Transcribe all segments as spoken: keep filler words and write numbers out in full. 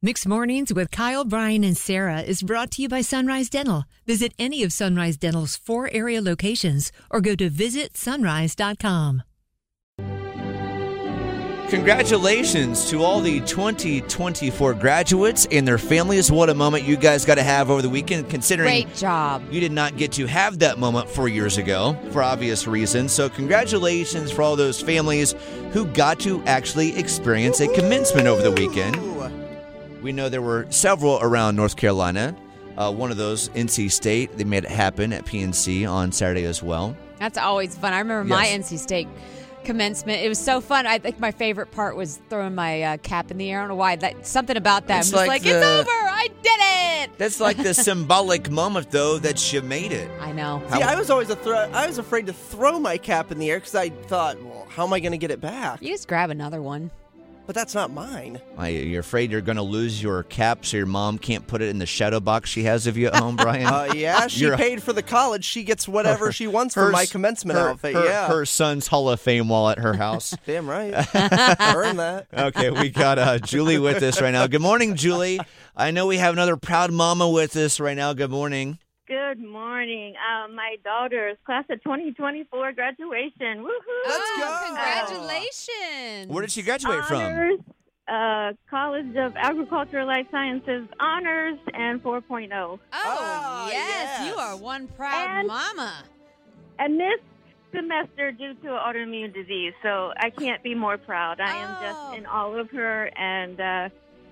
Mixed Mornings with Kyle, Brian, and Sarah is brought to you by Sunrise Dental. Visit any of Sunrise Dental's four area locations or go to visit sunrise dot com. Congratulations to all the twenty twenty-four graduates and their families. What a moment you guys got to have over the weekend, considering Great job. You did not get to have that moment four years ago for obvious reasons. So congratulations for all those families who got to actually experience a commencement over the weekend. We know there were several around North Carolina. Uh, one of those, N C State, they made it happen at P N C on Saturday as well. That's always fun. I remember my Yes. N C State commencement. It was so fun. I think my favorite part was throwing my uh, cap in the air. I don't know why. That, something about that. It's I'm just like like, it's the- over. I did it. That's like the symbolic moment, though, that you made it. I know. How- See, I was always a thro- I was afraid to throw my cap in the air because I thought, well, how am I going to get it back? You just grab another one. But that's not mine. Are you're afraid you're going to lose your cap so your mom can't put it in the shadow box she has of you at home, Brian? Uh, yeah, she You're- paid for the college. She gets whatever she wants Her for my s- commencement her- outfit. her- yeah, Her son's Hall of Fame wall at her house. damn right. Earn that. Okay, we got uh, Julie with us right now. Good morning, Julie. I know we have another proud mama with us right now. Good morning. Good morning. Um, my daughter's class of twenty twenty-four graduation. Woohoo! Let's oh, go. Congratulations. Where did she graduate from? Honors, uh, College of Agricultural Life Sciences Honors and four point oh. Oh, Ah, yes. yes. You are one proud And- mama. And this semester due to autoimmune disease, so I can't be more proud. I am Oh. just in awe of her, and uh,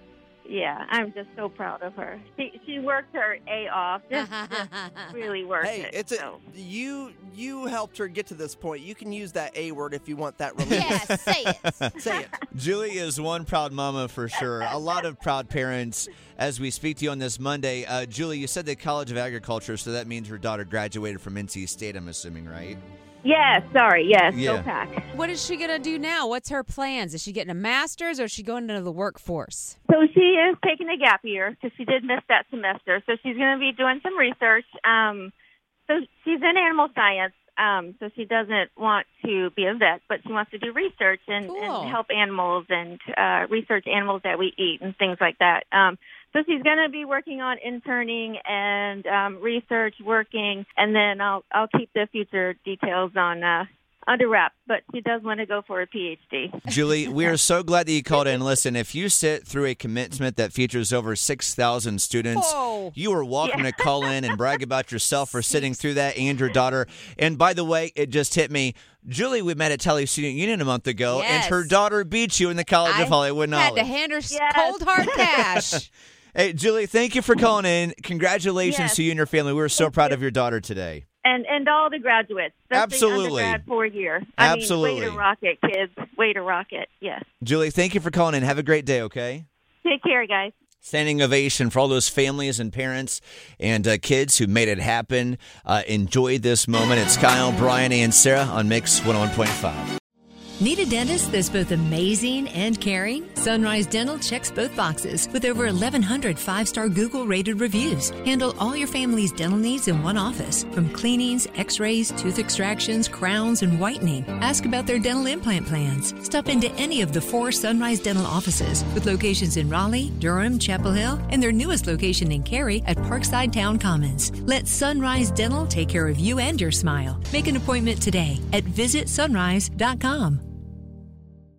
yeah, I'm just so proud of her. She she worked her A off. Just, just really worked Hey, it. it's a, so. you. You helped her get to this point. You can use that A word if you want that release. Yes, say it. Say it. Julie is one proud mama for sure. A lot of proud parents as we speak to you on this Monday. Uh, Julie, you said the College of Agriculture, so that means your daughter graduated from N C State, I'm assuming, right? Yes, sorry, yes, Yeah. go Pack. What is she going to do now? What's her plans? Is she getting a master's or is she going into the workforce? So she is taking a gap year because she did miss that semester. So she's going to be doing some research. Um, so she's in animal science. Um, so she doesn't want to be a vet, but she wants to do research and, Cool. and help animals and uh, research animals that we eat and things like that. Um, so she's going to be working on interning and um, research, working, and then I'll I'll keep the future details on uh, under wraps. But she does want to go for a P H D. Julie, we are so glad that you called in. Listen, if you sit through a commencement that features over six thousand students, Whoa. you are welcome to call in and brag about yourself for sitting through that and your daughter. And by the way, it just hit me. Julie, we met at Tele Student Union a month ago, Yes. and her daughter beat you in the College I of Hollywood had Knowledge. to hand her s- Yes. cold hard cash. Hey, Julie, thank you for calling in. Congratulations Yes. to you and your family. We're so proud of your daughter today. And and all the graduates, especially Absolutely. undergrad four year. I Absolutely. mean, way to rock it, kids. Way to rock it. Yes. Julie, thank you for calling in. Have a great day, okay? Take care, guys. Standing ovation for all those families and parents and uh, kids who made it happen. Uh, enjoyed this moment. It's Kyle, Brian, and Sarah on Mix one oh one point five. Need a dentist that's both amazing and caring? Sunrise Dental checks both boxes with over eleven hundred five-star Google-rated reviews. Handle all your family's dental needs in one office, from cleanings, x-rays, tooth extractions, crowns, and whitening. Ask about their dental implant plans. Stop into any of the four Sunrise Dental offices with locations in Raleigh, Durham, Chapel Hill, and their newest location in Cary at Parkside Town Commons. Let Sunrise Dental take care of you and your smile. Make an appointment today at visit sunrise dot com.